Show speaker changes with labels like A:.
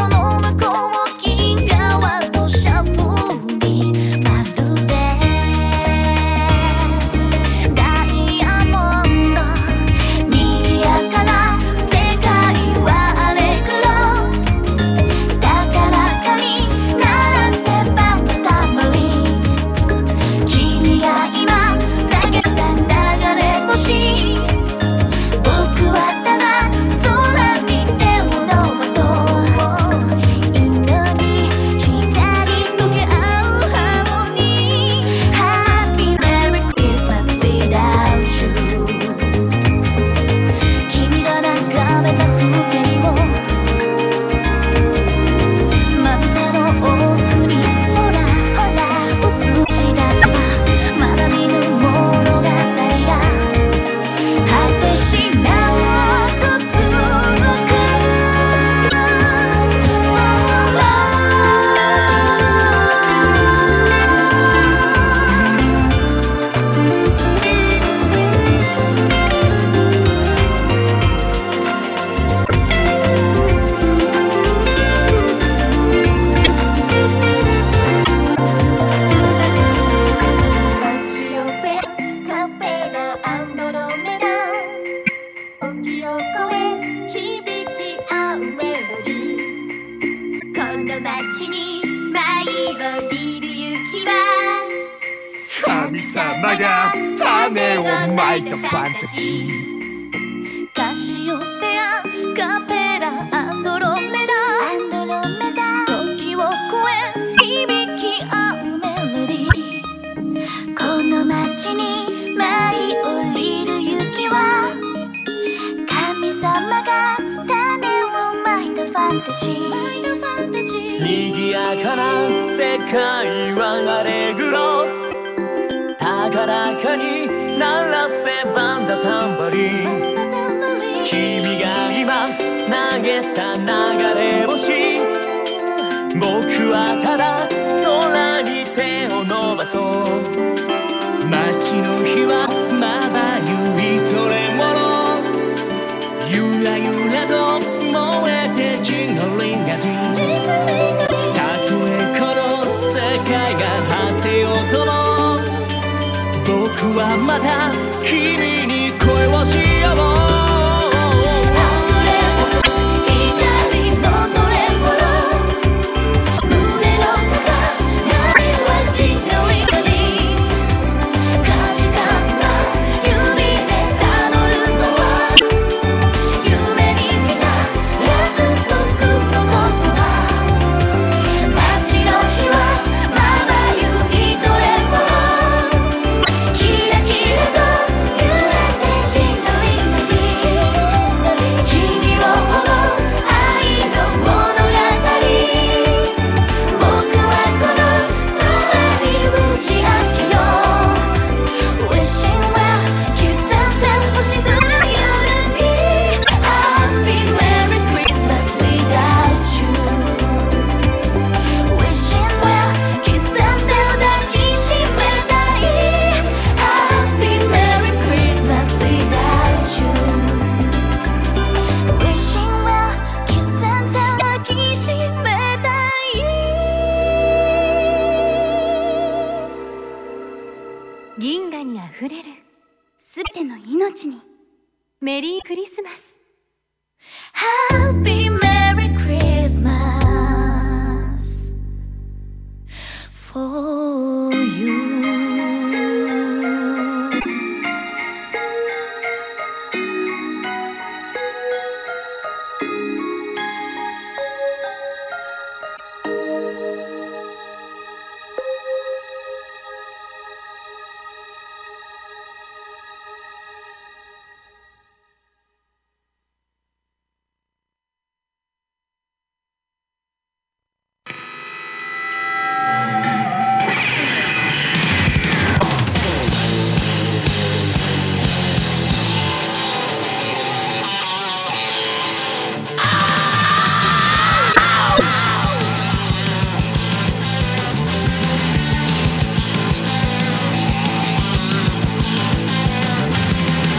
A: 神様が種をまいたファンタジー。
B: カシオペアカペラアンドロメダ時を超え響き合うメロディー。この街に舞い降りる雪は神様が種をまいたファンタジー。
C: 賑やかな世界はアレグロ、高らかに鳴らせバンザタンバリン。君が今投げた流れ星、僕はただ空に手を伸ばそう。街の火はまだゆいとれもの、ゆらゆらと燃えてジングリンガディン。たとえこの世界が果てようとも、僕はまた君に恋をしよう。
B: 銀河にあふれるすべての命にメリークリスマス。 Happy Merry